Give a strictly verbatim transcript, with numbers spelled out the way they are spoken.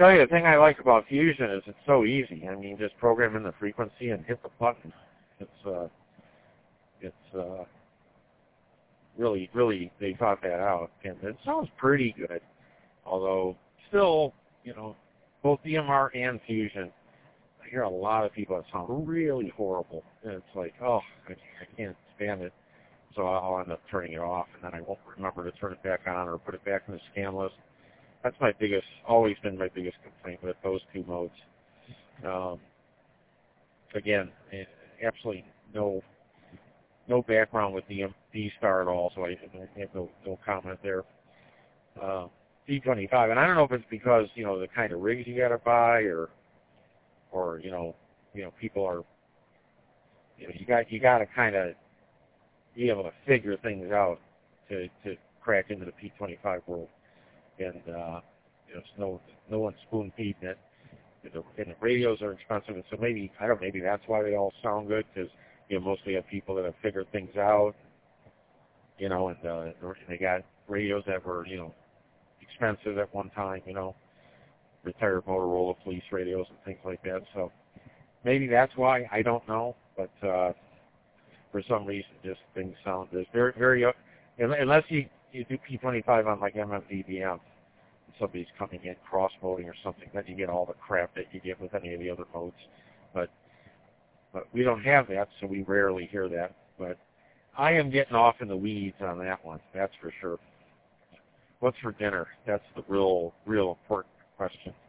tell you, the thing I like about Fusion is it's so easy. I mean, just program in the frequency and hit the button. It's, uh, it's, uh, really, really, they thought that out. And it sounds pretty good. Although, still, you know, both D M R and Fusion, I hear a lot of people that sound really horrible. And it's like, oh, I, I can't stand it. So I'll end up turning it off, and then I won't remember to turn it back on or put it back in the scan list. That's my biggest, always been my biggest complaint with those two modes. Um, again, absolutely no no background with the D-Star at all, so I, I have no, no comment there. Uh, D twenty-five, and I don't know if it's because, you know, the kind of rigs you got to buy, or, or you know, you know, people are, you know, you got you got to kind of be able to figure things out to to crack into the P twenty-five world, and uh, you know, it's no no one's spoon feeding it. And the, and the radios are expensive, and so maybe I don't know, maybe that's why they all sound good, because you know, mostly have people that have figured things out, you know, and uh, they got radios that were, you know, expensive at one time, you know, retired Motorola police radios and things like that. So maybe that's why, I don't know, but uh, for some reason, just things sound just very, very, uh, unless you, you do P twenty-five on like M M D B M, somebody's coming in cross-moding or something, then you get all the crap that you get with any of the other modes. But but we don't have that, so we rarely hear that. But I am getting off in the weeds on that one, that's for sure. What's for dinner? That's the real, real important question.